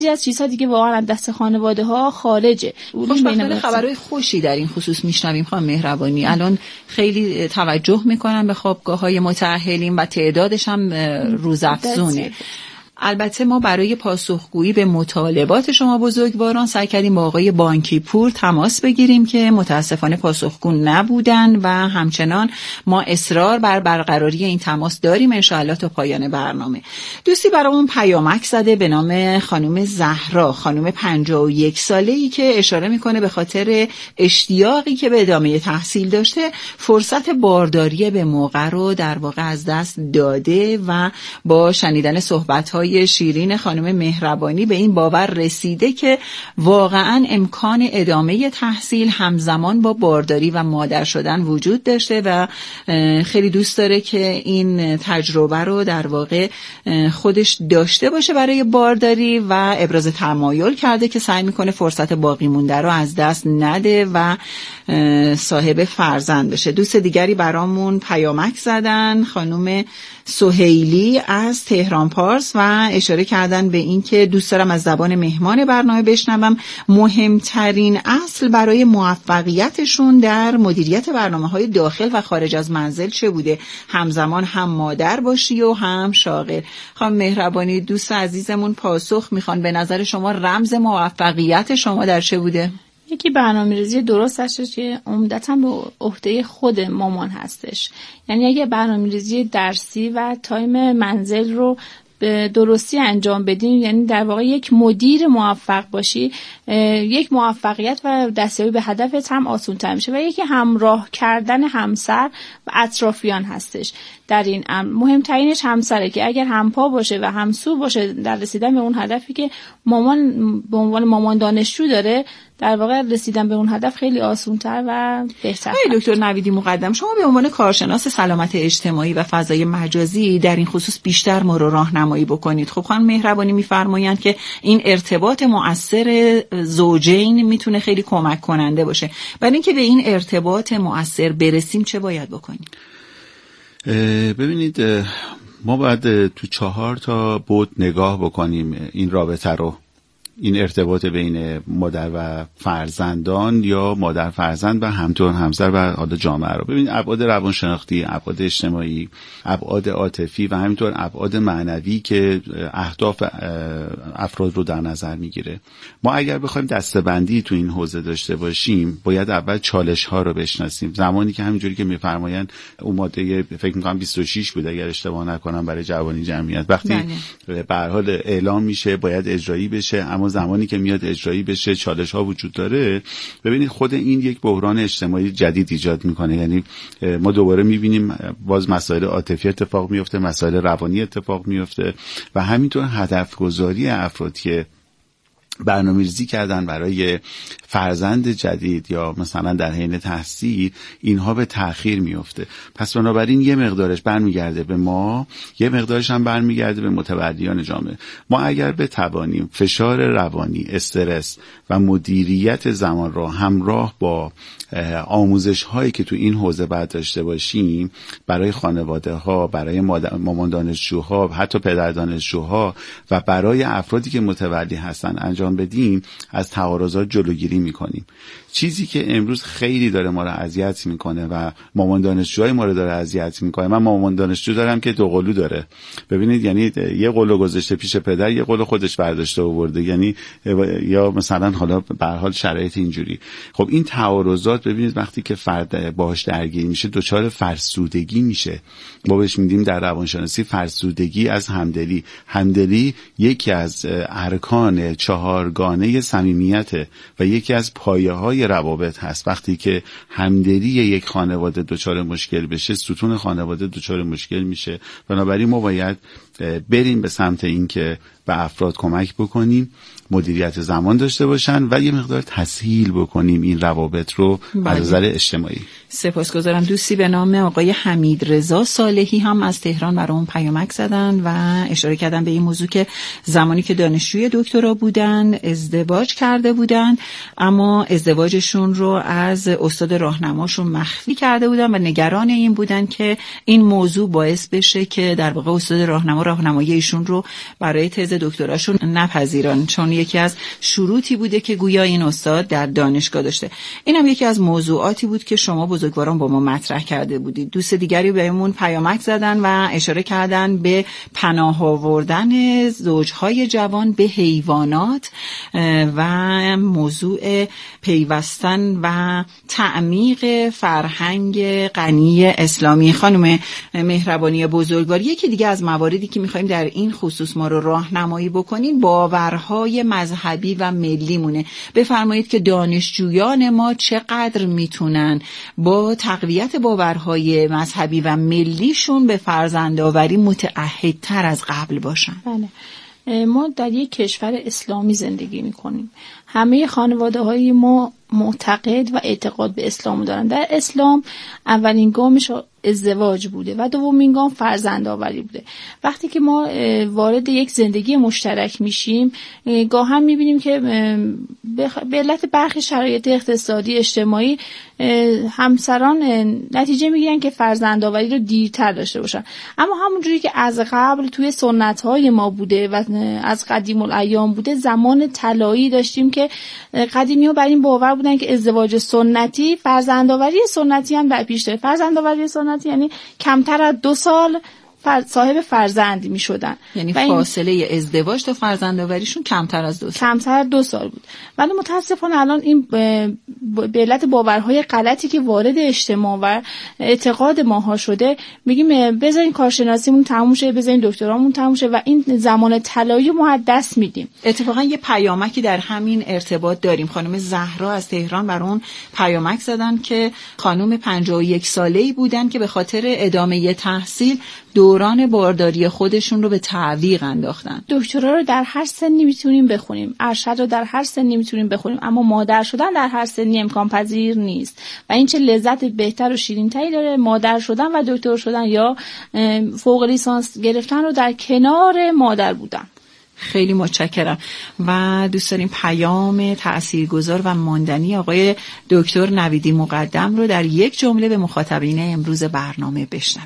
از چیزها دیگه واقعا از دست خانواده ها خارجه. خوشبختانه خبرهای خوشی در این خصوص میشنویم خانم مهربانی. الان خیلی توجه میکنن به خوابگاه‌های متأهلین و تعدادش هم روزافزونه. البته ما برای پاسخگویی به مطالبات شما بزرگواران سعی کردیم با آقای بانکی پور تماس بگیریم که متاسفانه پاسخگو نبودن و همچنان ما اصرار بر برقراری این تماس داریم ان شاءالله تا پایان برنامه. دوستی برامون پیامک زده به نام خانم زهرا، خانم 51 ساله‌ای که اشاره میکنه به خاطر اشتیاقی که به ادامه تحصیل داشته فرصت بارداری به موقع رو در واقع از دست داده و با شنیدن صحبت‌های شیرین خانم مهربانی به این باور رسیده که واقعا امکان ادامه تحصیل همزمان با بارداری و مادر شدن وجود داشته و خیلی دوست داره که این تجربه رو در واقع خودش داشته باشه برای بارداری و ابراز تمایل کرده که سعی میکنه فرصت باقی مونده رو از دست نده و صاحب فرزند بشه. دوست دیگری برامون پیامک زدن، خانم سهیلی از تهران پارس، و اشاره کردن به این که دوست دارم از زبان مهمان برنامه بشنوم مهمترین اصل برای موفقیتشون در مدیریت برنامه‌های داخل و خارج از منزل چه بوده، همزمان هم مادر باشی و هم شاغل. خانم مهربانی دوست عزیزمون پاسخ میخوان، به نظر شما رمز موفقیت شما در چه بوده؟ یکی برنامه‌ریزی درست هستش که عمدتاً به عهده خود مامان هستش. یعنی اگه برنامه‌ریزی درسی و تایم منزل رو به درستی انجام بدیم، یعنی در واقع یک مدیر موفق باشی، یک موفقیت و دستیابی به هدفت هم آسان‌تر میشه. و یکی همراه کردن همسر و اطرافیان هستش. در این امر مهمترینش همسره که اگر همپا باشه و همسو باشه در رسیدن به اون هدفی که مامان به عنوان مامان دانشجو داره، در واقع رسیدن به اون هدف خیلی آسان‌تر و بهتر. دکتر نویدی مقدم، شما به عنوان کارشناس سلامت اجتماعی و فضای مجازی در این خصوص بیشتر ما رو راهنمایی بکنید. خب خانم مهربانی میفرمایند که این ارتباط مؤثر زوجین میتونه خیلی کمک کننده باشه. برای اینکه به این ارتباط مؤثر برسیم چه باید بکنیم؟ ببینید ما باید تو 4 تا بعد نگاه بکنیم این رابطه رو، این ارتباط بین مادر و فرزندان یا مادر فرزند و همسر همسر و حالا جامعه رو. ببینید ابعاد روانشناختی، ابعاد اجتماعی، ابعاد عاطفی و همینطور ابعاد معنوی که اهداف افراد رو در نظر میگیره. ما اگر بخوایم دسته‌بندی تو این حوزه داشته باشیم باید اول چالش ها رو بشناسیم. زمانی که همینجوری که میفرمایند اون ماده فکر می‌کنم 26 بود اگر اشتباه نکنم برای جوانی جمعیت، وقتی به هر حال اعلام میشه باید اجرایی بشه، اما زمانی که میاد اجرایی بشه چالش ها وجود داره. ببینید خود این یک بحران اجتماعی جدید ایجاد میکنه. یعنی ما دوباره میبینیم باز مسائل عاطفی اتفاق میفته، مسائل روانی اتفاق میفته و همینطور هدف گذاری افراد که برنامه‌ریزی کردن برای فرزند جدید یا مثلا در حین تحصیل، اینها به تأخیر میفته. پس بنابراین یه مقدارش برمیگرده به ما، یه مقدارش هم برمیگرده به متولیان جامعه. ما اگر بتوانیم فشار روانی، استرس و مدیریت زمان را همراه با آموزش هایی که تو این حوزه باید داشته باشیم برای خانواده ها، برای مامان دانشجوها، حتی پدر دانشجوها و برای افرادی که متولی هستن انجام بدیم، از تعارضات جلوگیری میکنیم. چیزی که امروز خیلی داره ما رو اذیت میکنه و مامان دانشجوهای ما رو داره اذیت میکنه. من مامان دانشجو دارم که 2 قلو داره. ببینید یعنی یه قلو گذاشته پیش پدر، یه قلو خودش برداشته آورده، یعنی یا مثلا حالا به هر حال شرایط اینجوری. خب این تعارضات ببینید وقتی که فرد باهاش درگیر میشه دچار فرسودگی میشه. ما بهش میگیم در روانشناسی فرسودگی از همدلی. همدلی یکی از ارکان 4گانه صمیمیت و یکی از پایه‌های روابط هست. وقتی که همدلی یک خانواده دچار مشکل بشه، ستون خانواده دچار مشکل میشه. بنابراین ما باید بریم به سمت این که به افراد کمک بکنیم مدیریت زمان داشته باشن و یه مقدار تسهیل بکنیم این روابط رو از نظر اجتماعی. سپاسگزارم. دوستی به نام آقای حمید رضا صالحی هم از تهران برام پیامک زدن و اشاره کردن به این موضوع که زمانی که دانشجوی دکترا بودن ازدواج کرده بودن، اما ازدواجشون رو از استاد راهنماشون مخفی کرده بودن و نگران این بودن که این موضوع باعث بشه که در واقع استاد راهنمایی ایشون رو برای تز دکتراشون نپذیرن، چون یکی از شروطی بوده که گویا این استاد در دانشگاه داشته. اینم یکی از موضوعاتی بود که شما بزرگواران با ما مطرح کرده بودید. دوست دیگری بهمون پیامک زدن و اشاره کردن به پناه آوردن زوجهای جوان به حیوانات و موضوع پیوستن و تعمیق فرهنگ غنی اسلامی. خانم مهربانی بزرگوار، یکی دیگه از مواردی که می‌خوایم در این خصوص ما رو راهنمایی بکنین باورهای مذهبی و ملی مونه. بفرمایید که دانشجویان ما چقدر میتونن با تقویت باورهای مذهبی و ملیشون به فرزندآوری متعهدتر از قبل باشن. بله، ما در یک کشور اسلامی زندگی میکنیم. همه خانواده‌های ما معتقد و اعتقاد به اسلام دارن. در اسلام اولین گامش ازدواج بوده و دومین گام فرزندآوری بوده. وقتی که ما وارد یک زندگی مشترک میشیم، گاهی میبینیم که به علت برخی شرایط اقتصادی اجتماعی همسران نتیجه میگیرن که فرزندآوری رو دیرتر داشته باشن. اما همونجوری که از قبل توی سنت‌های ما بوده و از قدیم الایام بوده، زمان طلایی داشتیم که قدیمی‌ها بر این باور بودن که ازدواج سنتی فرزندآوری سنتی هم در پیش داره. فرزندآوری سنتی یعنی کمتر از 2 سال صاحب فرزند می شدن، یعنی فاصله ازدواج تا فرزندآوریشون کمتر از 2 سال. کمتر از 2 سال بود. ولی متاسفانه الان این به علت باورهای غلطی که وارد اجتماع و اعتقاد ماها شده، میگیم بذارین کارشناسیمون تموم شه، بذارین دکترامون تموم شه و این زمان طلایی ما از دست میدیم. اتفاقا یه پیامکی در همین ارتباط داریم. خانم زهرا از تهران برون پیامک زدن که خانم 51 ساله‌ای بودن که به خاطر ادامه تحصیل دوران بارداری خودشون رو به تعویق انداختن. دکترا رو در هر سنی میتونیم بخونیم، ارشد رو در هر سنی میتونیم بخونیم، اما مادر شدن در هر سنی امکان پذیر نیست و این چه لذت بهتر و شیرین‌تری داره، مادر شدن و دکتر شدن یا فوق لیسانس گرفتن رو در کنار مادر بودن. خیلی متشکرم و دوست داریم پیام تاثیرگذار و ماندنی آقای دکتر نویدی مقدم رو در یک جمله به مخاطبین امروز برنامه بشنویم.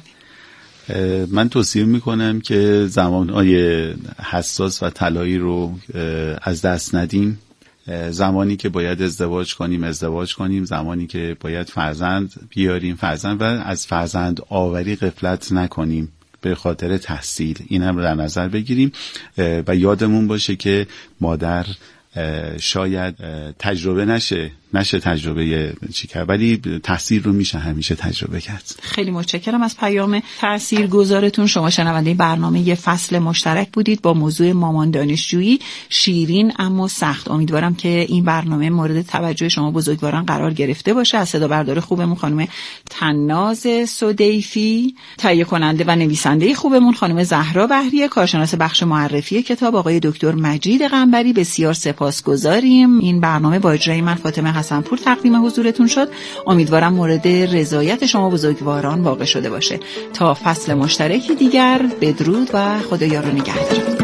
من توصیه میکنم که زمانهای حساس و طلایی رو از دست ندیم. زمانی که باید ازدواج کنیم، زمانی که باید فرزند بیاریم فرزند و از فرزند آوری غفلت نکنیم به خاطر تحصیل. این هم رو در نظر بگیریم و یادمون باشه که مادر شاید تجربه نشه تجربه چی کرد، ولی تاثیر رو میشه همیشه تجربه کرد. خیلی متشکرم از پیام تاثیرگذارتون. شما شنونده برنامه یه فصل مشترک بودید با موضوع مامان دانشجویی، شیرین اما سخت. امیدوارم که این برنامه مورد توجه شما بزرگواران قرار گرفته باشه. از صدا بردار خوبمون خانم طناز سدیفی، تهیه کننده و نویسنده خوبمون خانم زهرا بهریه، کارشناس بخش معرفی کتاب آقای دکتر مجید قنبری، بسیار سپاسگزاریم. این برنامه با اجرای من فاطمه حسنپور تقدیم حضورتون شد. امیدوارم مورد رضایت شما بزرگواران واقع شده باشه. تا فصل مشترکی دیگر، بدرود و خدا یار و نگهدار.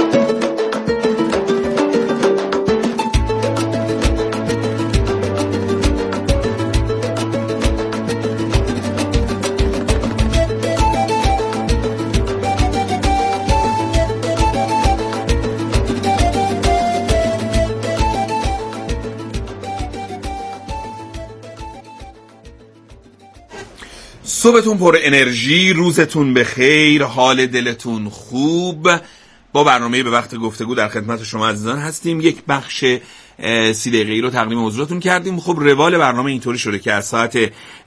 صبحتون پر انرژی، روزتون بخیر، حال دلتون خوب. با برنامه به وقت گفتگو در خدمت شما عزیزان هستیم. یک بخش 30 دقیقه‌ای رو تقدیم حضورتون کردیم. خب روال برنامه اینطوری شده که از ساعت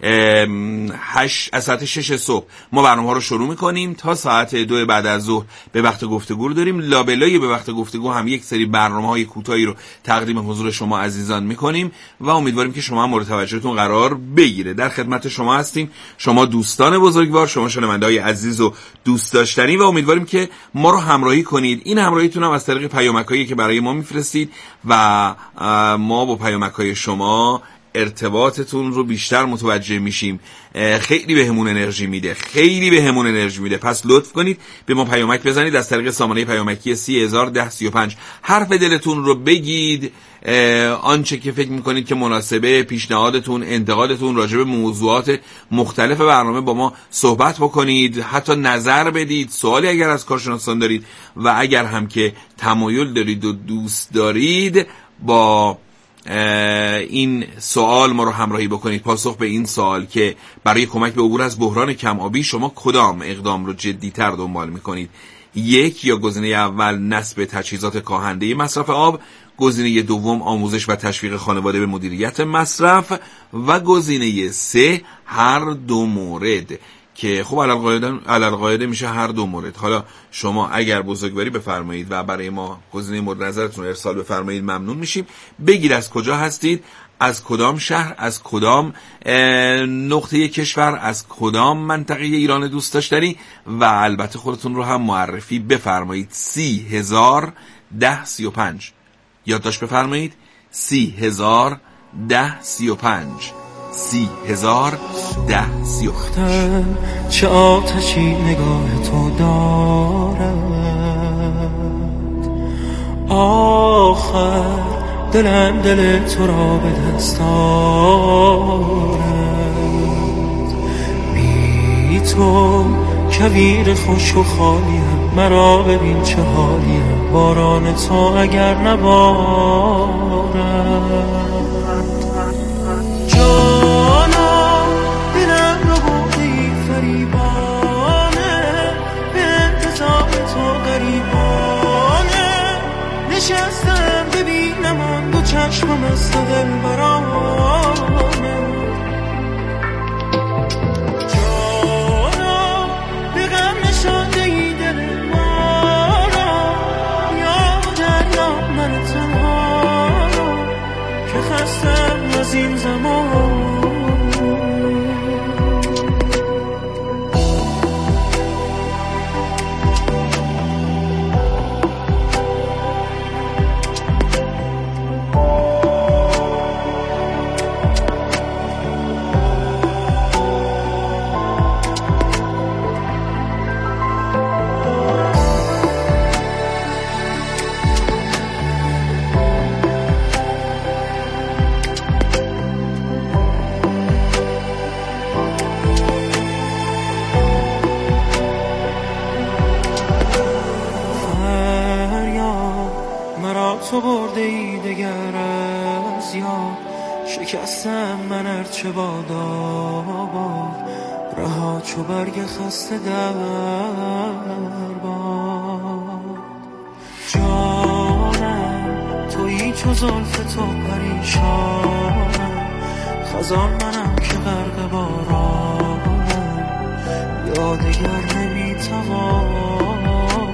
6 صبح ما برنامه‌ها رو شروع می‌کنیم تا ساعت 2 بعد از ظهر به وقت گفتگو رو داریم. لابلای به وقت گفتگو هم یک سری برنامه‌های کوتاهی رو تقدیم حضور شما عزیزان می‌کنیم و امیدواریم که شما هم مورد توجهتون قرار بگیره. در خدمت شما هستیم، شما دوستان بزرگوار، شما شنونده‌های عزیز و دوست داشتنی، و امیدواریم که ما رو همراهی کنید. این همراهیتون هم از طریق پیامک‌هایی که برای ما می‌فرستید و ما با پیامک‌های شما ارتباطتون رو بیشتر متوجه میشیم. خیلی بهمون انرژی میده. پس لطف کنید به ما پیامک بزنید از طریق سامانه پیامکی 301035. حرف دلتون رو بگید، آنچه که فکر میکنید که مناسبه، پیشنهادتون، انتقادتون راجع به موضوعات مختلف برنامه با ما صحبت بکنید، حتی نظر بدید، سوالی اگر از کارشناسان دارید و اگر هم که تمایل دارید و دوست دارید با این سوال ما رو همراهی بکنید. پاسخ به این سوال که برای کمک به عبور از بحران کم آبی شما کدام اقدام رو جدی‌تر دنبال میکنید؟ 1 یا گزینه اول نصب تجهیزات کاهنده مصرف آب، گزینه دوم آموزش و تشویق خانواده به مدیریت مصرف و گزینه 3 هر دو مورد که خب علالقاعده میشه هر دو مورد. حالا شما اگر بزرگواری بفرمایید و برای ما گزینه مورد نظرتون رو ارسال بفرمایید ممنون میشیم. بگید از کجا هستید، از کدام شهر، از کدام نقطه کشور، از کدام منطقه ایران دوست داشتنی و البته خودتون رو هم معرفی بفرمایید. 301035 یادداشت بفرمایید. 301035 301035. چه آتشی نگاه تو دارد، آخر دلم دل تو را به دست آرد. بی تو کویر خوش و خالیم، مرا ببین چه حالیم، باران تو اگر نبارد. جانا دلم رو بودی فریبانه، به انتظار تو غریبانه، نشستم ببینم آن دو چشمم از دل برانه. جانا به غم نشانده ای دل ما را، یا دریا من تنها را که خستم از این زمان. تو برده ای دگر از یاد، شکستم من ارچه باد آباد، رها چو برگ خسته در باد. جانم تویی چو زلف تو پریشانم، خزان منم که غرق بارانم، یا دگر نمیتوانم.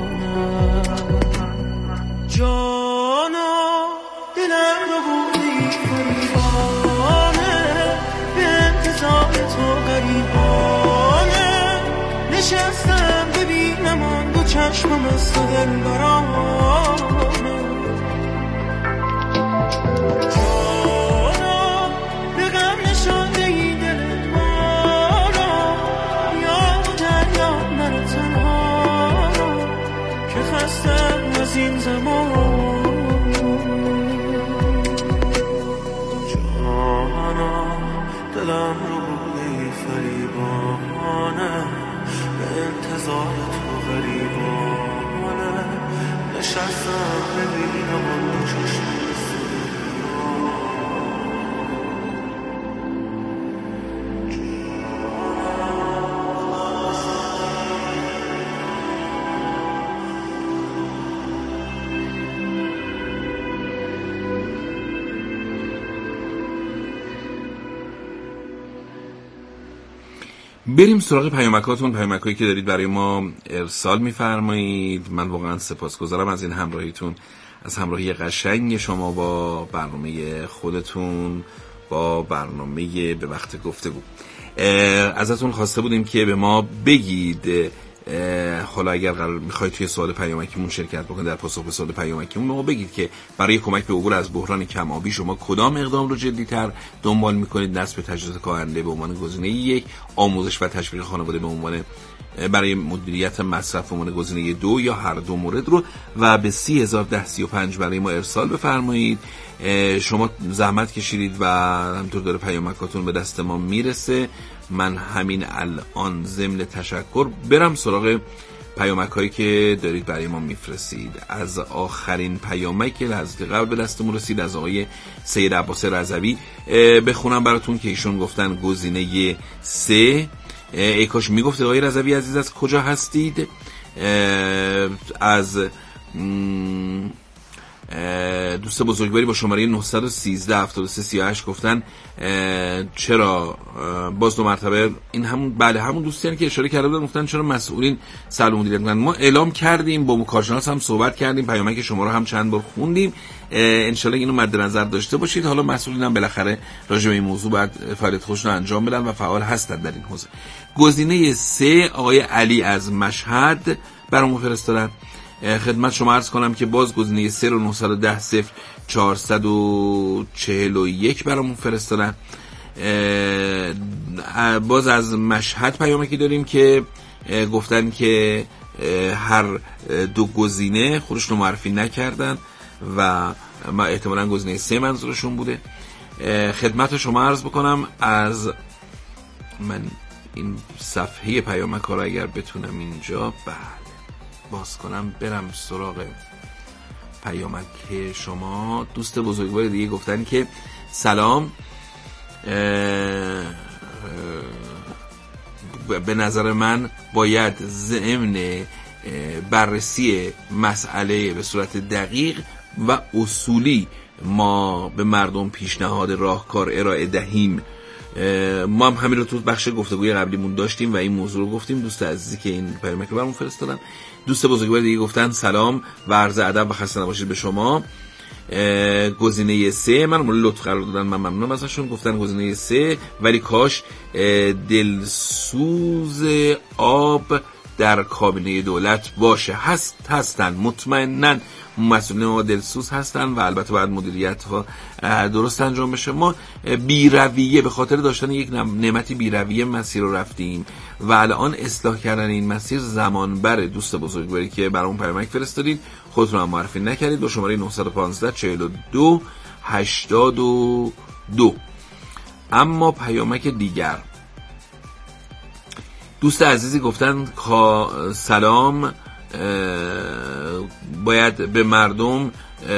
جانا دلم رو بودی فریبانه، به انتظار تو غریبانه، نشستم ببینم آن دو چشمم از تو دل برانه. جانا به غم نشانده ای دل ما را، یا دریا من تنها را که خستم از این زمان. جانا دلم رو بودی فریبانه، به انتظار تو غریبانه، نشستم ببینم آن دو چشم بریم سراغ پیامکاتون، پیامکایی که دارید برای ما ارسال می‌فرمایید. من واقعا سپاسگزارم از این همراهیتون، از همراهی قشنگ شما با برنامه خودتون، با برنامه به وقت گفتگو. ازتون خواسته بودیم که به ما بگید حالا اگر قرار میخواید توی سوال پیامکیمون شرکت بکنید، در پاسخ به سوال پیامکیمون ما بگید که برای کمک به عبور از بحران کم آبی شما کدام اقدام رو جدی‌تر دنبال میکنید؟ نصب تجهیزات کاهنده به عنوان گزینه یک، آموزش و تشویق خانواده به عنوان برای مدیریت مصرف به عنوان گزینه 2 یا هر دو مورد رو و به 301035 برای ما ارسال بفرمایید. شما زحمت کشیدید و همونطور داره پیامکاتون به دست ما میرسه. من همین الان ضمن تشکر برم سراغ پیامک هایی که دارید برای ما میفرستید. از آخرین پیامک که لحظه قبل به دستمون رسید از آقای سید عباس رضوی بخونم براتون که ایشون گفتن گزینه 3. ای کاش میگفتید آقای رضوی عزیز از کجا هستید. از دوست بزرگواری با شماره 913 7338 گفتن چرا باز 2 مرتبه این همون بله همون دوستانی که اشاره کرده بودن گفتن چرا مسئولین سلام مدیریت میکنن. ما اعلام کردیم، با کارشناس هم صحبت کردیم، پیامک شما رو هم چند بار خوندیم، انشالله اینو مد نظر داشته باشید. حالا مسئولین هم بالاخره راجع به این موضوع باید فعالیت خودشون رو انجام بدن و فعال هستن در این حوزه. گزینه 3 آقای علی از مشهد برامون فرستادن. خدمت شما عرض کنم که باز گزینه 3 رو 910 0441 برامون فرستادن. باز از مشهد پیامکی داریم که گفتن که هر دو گزینه خودشون رو معرفی نکردن و ما احتمالاً گزینه 3 منظورشون بوده. خدمت شما عرض بکنم از من این صفحه پیامک ها رو اگر بتونم اینجا باز کنم برم سراغ پیامک شما. دوست بزرگوار دیگه گفتن که سلام، به نظر من باید ضمن بررسی مسئله به صورت دقیق و اصولی ما به مردم پیشنهاد راهکار ارائه دهیم. ما هم همین رو تو بخش گفتگوی قبلیمون داشتیم و این موضوع رو گفتیم. دوست عزیزی که این پیامک رو برامون فرستادن. دوست بزرگوار دیگه گفتن سلام و عرض ادب و خسته نباشید به شما. گزینه 3 من لطف قرار دادن، من ممنونم ازشون. گفتن گزینه 3 ولی کاش دلسوز آب در کابینه دولت باشه. هستن مطمئنن مسئولین ما دلسوز هستن و البته باید مدیریت ها درست انجام بشه. ما بی‌رویه به خاطر داشتن یک نعمتی بی‌رویه مسیر رو رفتیم و الان اصلاح کردن این مسیر زمان بره. دوست بزرگواری که برامون پیامک فرستادید خودتون هم معرفی نکردید با شماره 915 42 82. اما پیامک دیگر دوست عزیزی گفتن سلام، باید به مردم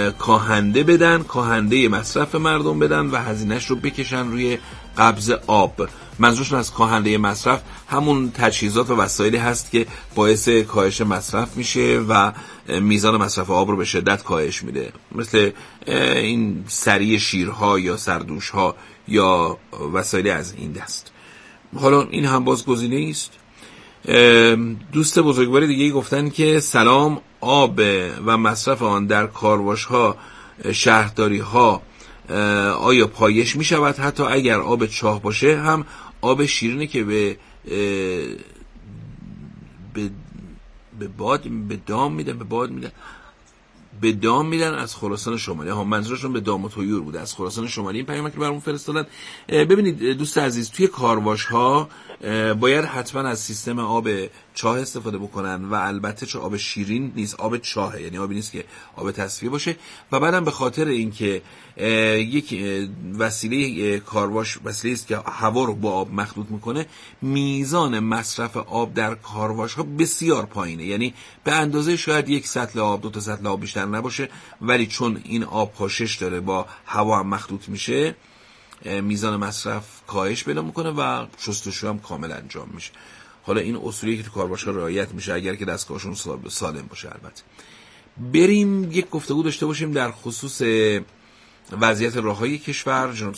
کاهنده مصرف مردم بدن و هزینه‌اش رو بکشن روی قبض آب. منظورشون از کاهنده مصرف همون تجهیزات و وسایلی هست که باعث کاهش مصرف میشه و میزان مصرف آب رو به شدت کاهش میده، مثل این سری شیرها یا سردوشها یا وسایلی از این دست. حالا این هم باز گزینه است. دوست بزرگوار دیگه گفتن که سلام، آب و مصرف آن در کارواش‌ها شهرداری‌ها آیا پایش می شود؟ حتی اگر آب چاه باشه هم آب شیرینه که به دام میدن از خراسان شمالی. منظورشون به دام و طیور بوده، از خراسان شمالی. این پیامک رو برامون فرستادن. ببینید دوست عزیز، توی کارواش ها باید حتما از سیستم آب چاه استفاده بکنن و البته چه آب شیرین نیست، آب چاهه، یعنی آبی نیست که آب تصفیه باشه. و بعدم به خاطر اینکه یک وسیله کارواش وسیله است که هوا رو با آب مخلوط میکنه، میزان مصرف آب در کارواش ها بسیار پایینه، یعنی به اندازه شاید 1 سطل آب 2 تا سطل آب بیشتر نباشه، ولی چون این آب پاشش داره با هوا هم مخلوط میشه میزان مصرف کاهش پیدا میکنه و شستشو هم کامل انجام میشه. حالا این اصولی که تو کارباش‌ها رعایت میشه اگر که دستگاهشون سالم باشه. البته بریم یک گفتگو داشته باشیم در خصوص وضعیت راههای کشور. جناب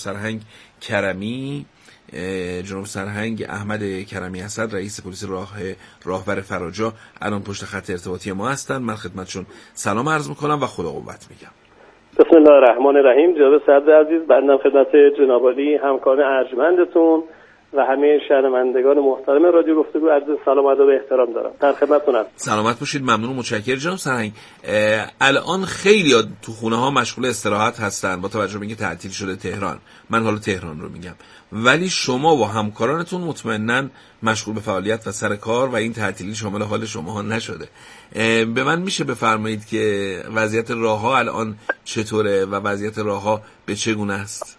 سرهنگ احمد کرمی اسد، رئیس پلیس راهبر فراجا، الان پشت خط ارتباطی ما هستن. من خدمتشون سلام عرض میکنم و خدا قوت میگم. بسم الله الرحمن الرحیم. جناب صدر عزیز، بنده خدمت جناب عالی همکار ارجمندتون و همه شنوندگان محترم رادیو گفتگو عرض سلام و ادب و احترام دارم. در خدمتتونم. سلامت باشید. ممنون و متشکرم جناب سرهنگ. الان خیلی تو خونه ها مشغول استراحت هستن با توجه به اینکه تعطیل شده تهران. من حالا تهران رو میگم. ولی شما و همکارانتون مطمئناً مشغول به فعالیت و سر کار و این تعطیلی شامل حال شما نشده. به من میشه بفرمایید که وضعیت راه‌ها الان چطوره و وضعیت راه‌ها به چگونه است؟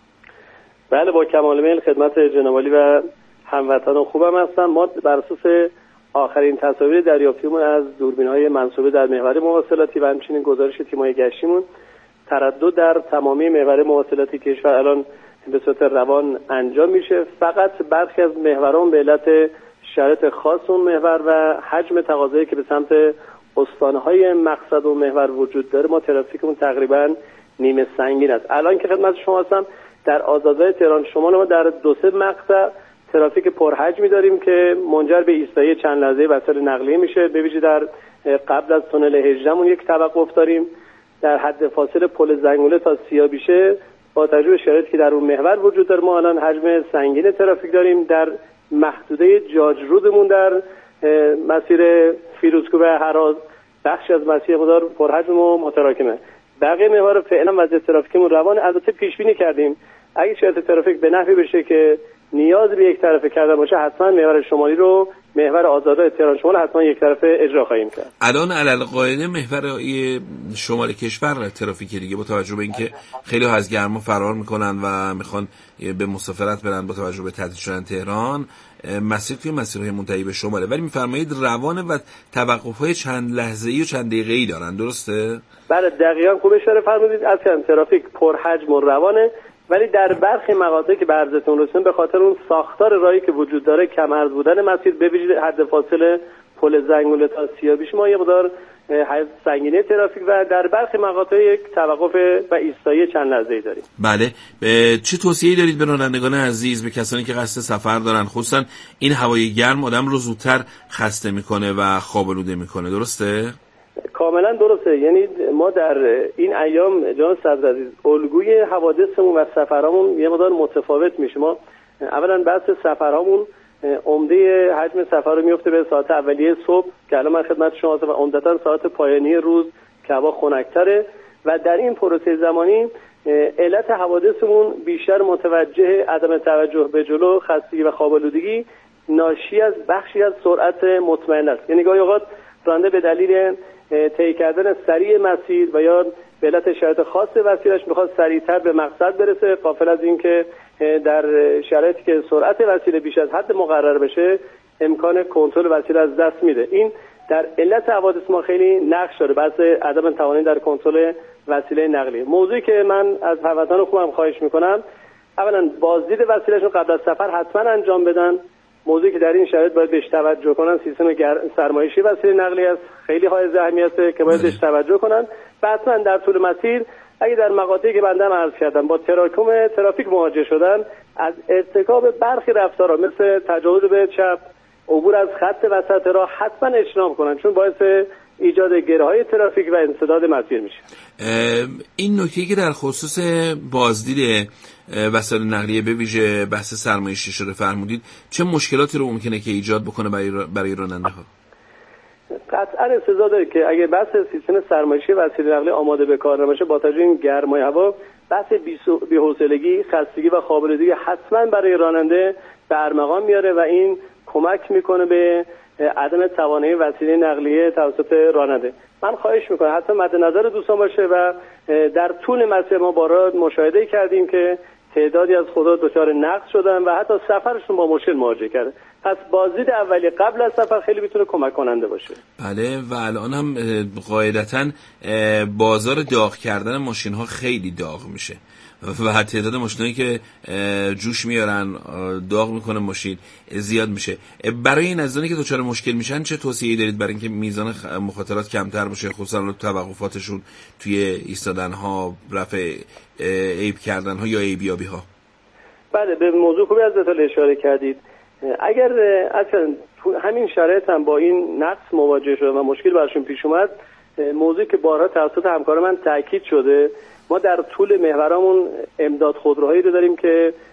بله، با کمال میل خدمت جناب عالی و هموطنان خوبم هستم. ما بر اساس آخرین تصاویر دریافتیمون از دوربین‌های منصوبه در محور مواصلاتی و همچنین گزارش تیم‌های گشتیمون، تردد در تمامی محور مواصلاتی کشور الان به صورت روان انجام میشه. فقط برخی از محوران به علت شرایط خاص اون محور و حجم تقاضایی که به سمت استان‌های مقصد و محور وجود داره، ما ترافیکمون تقریبا نیمه سنگین است. الان که خدمت شما هستم، در آزادراه تهران شمال ما در 2-3 مقطع ترافیک پرحجمی داریم که منجر به ایستایی چند لحظه‌ای وسایل نقلیه میشه. به ویژه در قبل از تونل 18 مون یک توقف داریم. در حد فاصله پل زنگوله تا سیابیشه با توجه به شرایطی که در اون محور وجود داره، ما الان حجم سنگین ترافیک داریم. در محدوده جاجرودمون در مسیر فیروزکوه و هراز بخش از مسیر مدار پرحجم و متراکمه. بقیه محور فعلا وضعیت ترافیکمون روان. البته پیش بینی کردیم اگه شرایط ترافیک به نحوی بشه که نیاز به یک طرفه کردن باشه، حتما محور شمالی رو، محور آزادراه تهران شمال حتما یک طرفه اجرا خواهیم کرد. الان علالقاعده محور شمال کشور ترافیکی دیگه با توجه به اینکه خیلی ها از گرما فرار میکنن و میخوان به مسافرت برن با توجه به تعطیل شدن تهران، مسیر توی مسیرهای منتهی به شماله، ولی میفرمایید روانه و توقف‌های چند لحظه‌ای و چند دقیقه‌ای دارن، درسته؟ بله دقیقاً خوب اشاره فرمودید. اصلا ترافیک پرحجم و روانه، ولی در برخی مقاطعی که به عرضتون رسیدم به خاطر اون ساختار راهی که وجود داره، کم عرض بودن مسیر، به ویژه حد فاصله پل زنگوله تا سیابیش، ما یه مقدار سنگینی ترافیک و در برخی مقاطع یک توقف و ایستایی چند لحظه‌ای داریم. بله، چه توصیه‌ای دارید به رانندگان عزیز، به کسانی که قصد سفر دارن؟ خصوصا این هوای گرم آدم رو زودتر خسته میکنه و خواب‌آلوده میکنه، درسته؟ کاملا درسته. یعنی ما در این ایام جناب صدرعزیز الگوی حوادثمون و سفرامون یه مقدار متفاوت میشه. ما اولا بحث سفرامون عمده حجم سفر رو میفته به ساعت اولیه صبح که الان من خدمت شما هستم، و عمدتا ساعت پایانی روز که هوا خنک‌تره و در این پروسه زمانی علت حوادثمون بیشتر متوجه عدم توجه به جلو، خستگی و خواب‌آلودگی ناشی از بخشی از سرعت مطمئن است. یعنی گاهی اوقات راننده به دلیل طی کردن سریع مسیر و یا به علت شرایط خاص وسیله‌اش میخواد سریعتر به مقصد برسه، غافل از اینکه در شرایطی که سرعت وسیله بیش از حد مقرر بشه امکان کنترل وسیله از دست میده. این در علت حوادث ما خیلی نقش داره، بحث عدم توانایی در کنترل وسیله نقلیه. موضوعی که من از هموطنان خوبم خواهش میکنم، اولا بازدید وسیلهشون قبل از سفر حتما انجام بدن. موضوعی که در این شرایط باید بهش توجه کنن، سیستم سرمایشی وسیله نقلیه است، خیلی حائز اهمیته که باید بهش توجه کنن. و حتما در طول مسیر اگه در مقاطعی که بنده عرض کردم با تراکم ترافیک مواجه شدن، از ارتکاب برخی رفتارها مثل تجاوز به چپ، عبور از خط وسط راه حتما اجتناب کنن، چون باعث ایجاد گره‌های ترافیک و انسداد مسیر میشه. این نکته‌ای که در خصوص بازدید وسایل نقلیه به ویژه بحث سرمایه‌شی شده فرمودید، چه مشکلاتی رو ممکنه که ایجاد بکنه برای راننده‌ها؟ قطعا استضاع داره که اگه بحث سیستم سرمایه‌شی وسیله نقلیه آماده به کار نباشه، با توجه این گرمای هوا، بحث بی‌حوصلگی، خستگی و خواب‌آلودگی حتما برای راننده به ارمغان میاره و این کمک میکنه به عدم توانایی وسیله نقلیه توسط راننده. من خواهش میکنم حتما مد نظر دوستان باشه و در طول مسیر ما بارها مشاهده کردیم که تعدادی از خودرو دچار نقص شدن و حتی سفرشون با مشکل مواجه کرده. پس بازدید اولیه قبل از سفر خیلی میتونه کمک کننده باشه. بله، و الان هم قاعدتاً بازار داغ کردن ماشین ها خیلی داغ میشه و تعداد ماشینایی که جوش میارن داغ میکنه ماشین زیاد میشه. برای این عزیزانی که دچار مشکل میشن چه توصیه‌ای دارید برای اینکه میزان مخاطرات کمتر بشه، خصوصا توقفاتشون توی ایستادن ها، رفع عیب کردن ها یا عیبیابی ها؟ بله، به موضوع خوبی از دتال اشاره کردید. اگر اصلا همین شرایط هم با این نقص مواجه شد و مشکل براشون پیش اومد، موضوعی که بارها توسط همکار من تاکید شده، ما در طول محورامون امداد خودروهایی رو داریم که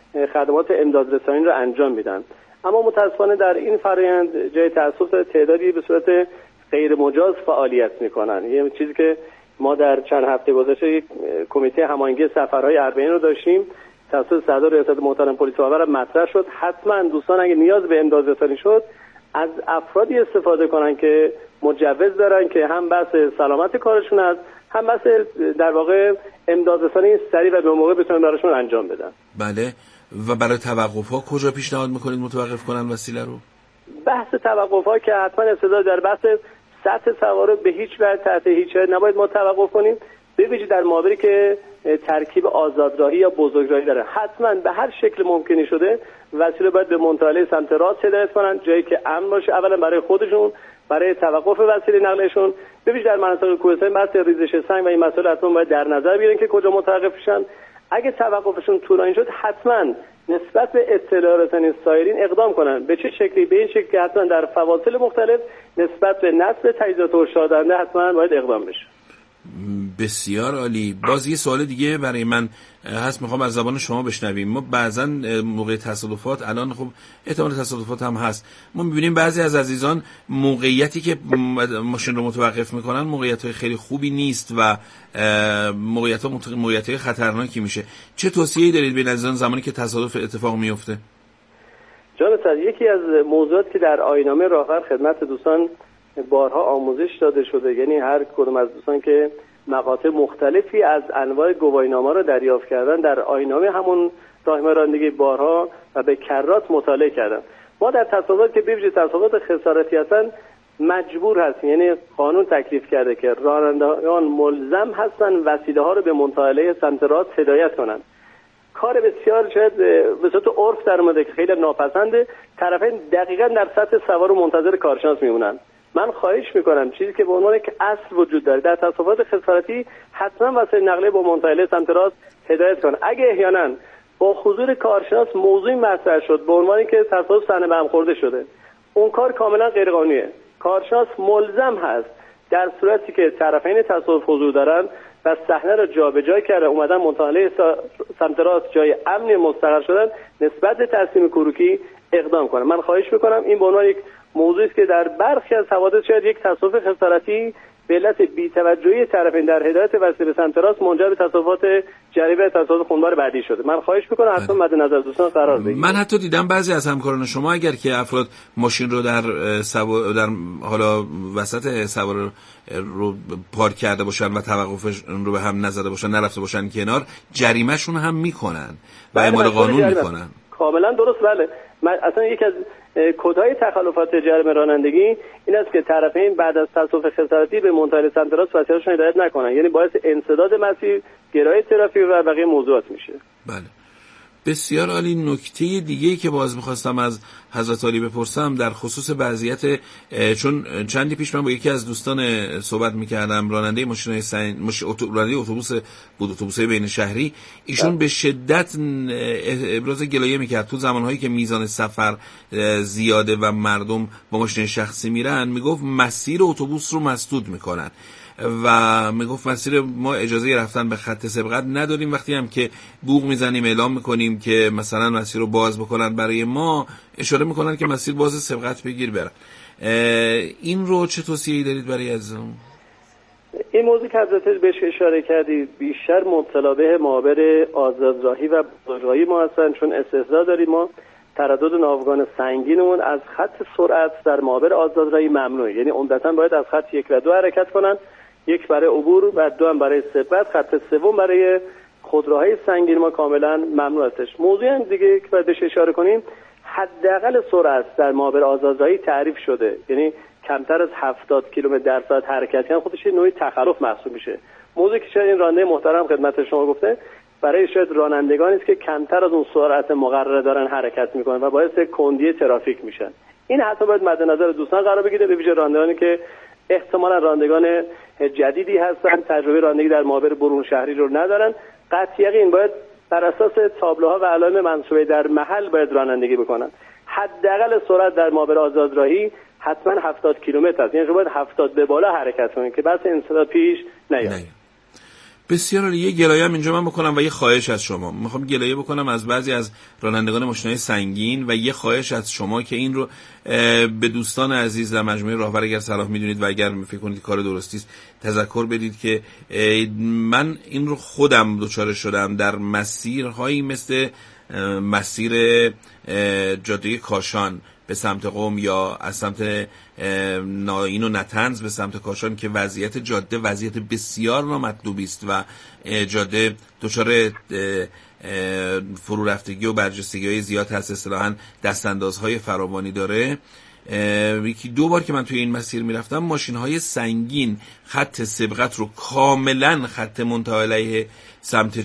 خدمات امدادرسانی رو انجام میدن. اما متاسفانه در این فرآیند جای تأسف تعدادی به صورت غیر مجاز فعالیت میکنن. یه چیزی که ما در چند هفته گذشته یک کمیته هماهنگی سفرهای اربعین رو داشتیم توسط صدر ریاست محترم پلیس آور مطرح شد. حتما دوستان اگه نیاز به امدادرسانی شد از افرادی استفاده کنن که مجوز دارن که هم بحث سلامت کارشون است، هم بحث در واقع امدادرسانی سریع و به موقع بتونن براشون انجام بدن. بله. و برای توقف‌ها کجا پیشنهاد میکنید متوقف کنن وسیله رو؟ بحث توقف‌ها که حتما استدلال در بحث سطح سواره به هیچ وجه تحت هیچ شرایط نباید ما توقف کنیم، به ویژه در مواردی که ترکیب آزادراهی یا بزرگراهی داره. حتما به هر شکل ممکنی شده وسیله باید به منتقله سمت راست هدایت کنن، جایی که امن باشه، اولا برای خودشون، برای توقف وسیله نقلشون. به ویژه در مناطق کوهستانی بحث ریزش سنگ و این مسائل حتما باید در نظر بگیرن که کجا متوقف میشن. اگه توقفشون طولانی شد حتما نسبت به اطلاع رسانی سایرین اقدام کنن. به چه شکلی؟ به این شکل که حتما در فواصل مختلف نسبت به نصب تجهیزات هشدار دهنده حتما باید اقدام بشه. بسیار عالی. باز یه سوال دیگه برای من هست، میخوام از زبان شما بشنویم. ما بعضا موقع تصادفات، الان خب احتمال تصادفات هم هست، ما میبینیم بعضی از عزیزان موقعیتی که ماشین رو متوقف میکنن موقعیت‌های خیلی خوبی نیست و موقعیت‌های خطرناکی میشه. چه توصیه‌ای دارید به عزیزان زمانی که تصادف اتفاق میفته؟ جان سعید، یکی از موضوعاتی که در آیین‌نامه راهبر خدمت دوستان بارها آموزش داده شده، یعنی هر کدوم از دوستان که مقاطع مختلفی از انواع گواهینامه رو دریافت کردن در آیین‌نامه همون راهنمای رانندگی بارها و به کرات مطالعه کردن. ما در تصادفات که ببینید تصادفات خسارتی هستن مجبور هستیم، یعنی قانون تکلیف کرده که رانندگان ملزم هستن وسیله ها رو به منتقله سمت راست هدایت کنن. کار بسیار شاید به صورت عرف در اومده که خیلی ناپسنده، طرفین دقیقاً در سطح سوار و منتظر کارشناس میمونن. من خواهش میکنم چیزی که به عنوان یک اصل وجود داره در تصادفات خسارتی حتما وسیله نقلیه با منتقله سمت راست هدایت کنه. اگه احیانا با حضور کارشناس موضوعی مطرح شد به عنوانی که تصادف صحنه به هم خورده شده، اون کار کاملا غیر قانونیه. کارشناس ملزم هست در صورتی که طرفین تصادف حضور دارن و صحنه رو جابجا کرده اومدن منتقله سمت راست جای امنی مستقر شدن نسبت به تصمیم کروکی اقدام کنه. من خواهش میکنم این به عنوان یک موضوعی است که در برخی از حوادث شاید یک تصادف خسارتی به علت بی‌توجهی طرفین در هدایت وسیله به سمت راست منجر به تصادفات جریمه و تصادف خونبار بعدی شده. من خواهش میکنم حتما مد نظر دوستان قرار بگیرید. من حتی دیدم بعضی از همکاران شما اگر که افراد ماشین رو در حالا وسط سوار رو پارک کرده باشن و توقفش رو به هم نزده باشن، نرفته باشن کنار، جریمهشون هم میکنن و اعمال قانون میکنن. کاملا درست. بله، من اصلا یکی از کدهای تخلفات جرم رانندگی این است که طرفین بعد از تصادف خسارتی به منتقل سمت راست وسیله‌شون هدایت نکنن، یعنی باعث انسداد مسیر، گرای ترافیک و بقیه موضوعات میشه. بله، بسیار عالی. نکته دیگه‌ای که باز می‌خواستم از حضرت عالی بپرسم در خصوص وضعیت، چون چندی پیش من با یکی از دوستان صحبت می‌کردم، راننده ماشین‌های راننده اتوبوس بود، اتوبوس‌های بین شهری، ایشون به شدت ابراز گلایه می‌کرد تو زمان‌هایی که میزان سفر زیاده و مردم با ماشین شخصی میرن، میگفت مسیر اتوبوس رو مسدود می‌کنن و میگفت مسیر ما اجازه رفتن به خط سبقت نداریم، وقتی هم که بوق میزنیم اعلام میکنیم که مثلا مسیر رو باز بکنن برای ما، اشاره میکنن که مسیر باز سبقت بگیر برن. این رو چه توصیه‌ای دارید برای عزیزان؟ این موضوع که حضرت بهش اشاره کردید بیشتر مبتلا به معابر آزادراهی و بزرگراهی ما هستن، چون استثنا داریم ما تردد ناوگان سنگینمون از خط سرعت در معابر آزادراهی ممنوعه، یعنی عمدتاً باید از خط 1 و 2 حرکت کنن، 1 برای عبور و 2 هم برای سبقت، خط 3 برای خودروهای سنگین ما کاملا ممنوع هستش. موضوع دیگه که باید بهش اشاره کنیم، حداقل سرعت در معابر آزادراهی تعریف شده، یعنی کمتر از 70 کیلومتر در ساعت حرکت کردن خودش یه نوعی تخلف محسوب میشه. موضوعی که شاید این راننده محترم خدمت شما گفته برای شاید رانندگانی است که کمتر از اون سرعت مقرره دارن حرکت میکنن و باعث کندی ترافیک میشن. این حتی باید مد نظر دوستان قرار بگیره، به ویژه رانندگانی که احتمالاً رانندگان جدیدی هستن، تجربه رانندگی در معابر برون شهری رو ندارن. قطع یقین باید بر اساس تابلوها و علائم منصوبه در محل باید رانندگی بکنن. حداقل سرعت در معابر آزادراهی حتما 70 کیلومتر است، یعنی باید 70 به بالا حرکت کنید که بس انصداد پیش نیاد. بسیار عالی. یه گلایه هم اینجا من بکنم و یه خواهش از شما. میخوام گلایه بکنم از بعضی از رانندگان ماشین‌های سنگین و یه خواهش از شما که این رو به دوستان عزیز در مجموعه راهبر اگر صلاح میدونید و اگر فکر کنید کار درستی است تذکر بدید که من این رو خودم دچار شدم در مسیرهایی مثل مسیر جاده کاشان به سمت قم یا از سمت نائین و نطنز به سمت کاشان که وضعیت جاده وضعیت بسیار نامطلوبی است و جاده دچار فرو رفتگی و برجستگی‌های زیاد هست، اصطلاحاً دستاندازهای فراوانی داره. یکی دو بار که من توی این مسیر میرفتم ماشین‌های سنگین خط سبقت رو کاملا خط منتهی علیه سمت